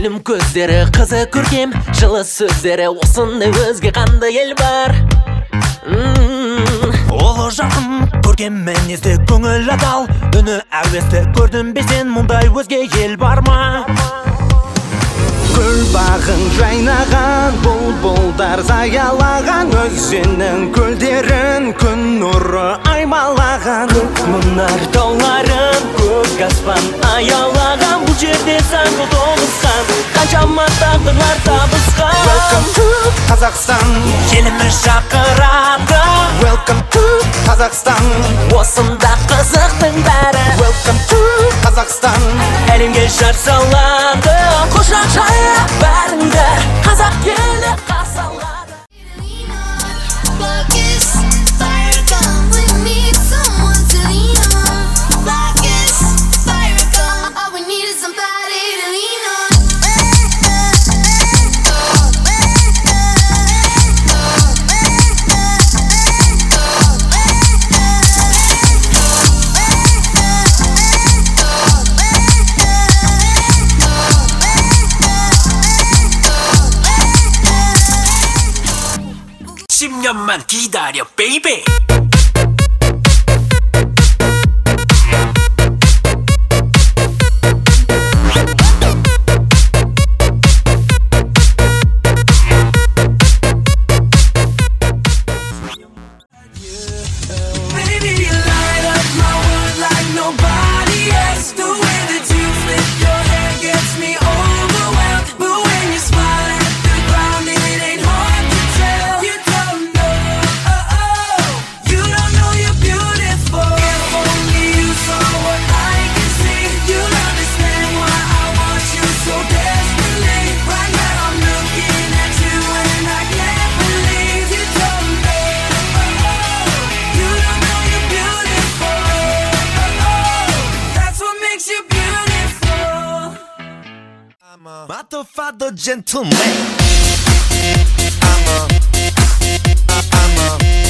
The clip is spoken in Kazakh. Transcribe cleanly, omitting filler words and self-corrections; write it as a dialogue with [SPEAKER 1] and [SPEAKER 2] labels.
[SPEAKER 1] күлім көздері, қызы көркем, жылы сөздері. Осындай өзге қандай ел бар?
[SPEAKER 2] Олы жақын, көркем мінезді, көңіл адал, үні әуесті. Көрдің бе сен мұндай өзге ел бар ма?
[SPEAKER 3] Көл бағын жайнаған, бұлбұлдар заялаған, өзеннің көлдерін күн нұры аймалаған.
[SPEAKER 1] Көк мұнар тауларын, көк аспан аялаған, бұл жерде сан жыл тоғысқан, қаншама тағдырлар табысқан.
[SPEAKER 3] Welcome to Қазақстан,
[SPEAKER 2] Еліміз шақырады.
[SPEAKER 3] Welcome to Қазақстан,
[SPEAKER 1] Осында қызықтың бәрі.
[SPEAKER 3] Welcome to Қазақстан,
[SPEAKER 1] Әлемге жар салады, құшақ жайып бәріңді, қазақ елі қарсы алады.
[SPEAKER 2] 년만 기다려, 베이비.
[SPEAKER 3] Motherfucker gentleman. I'm a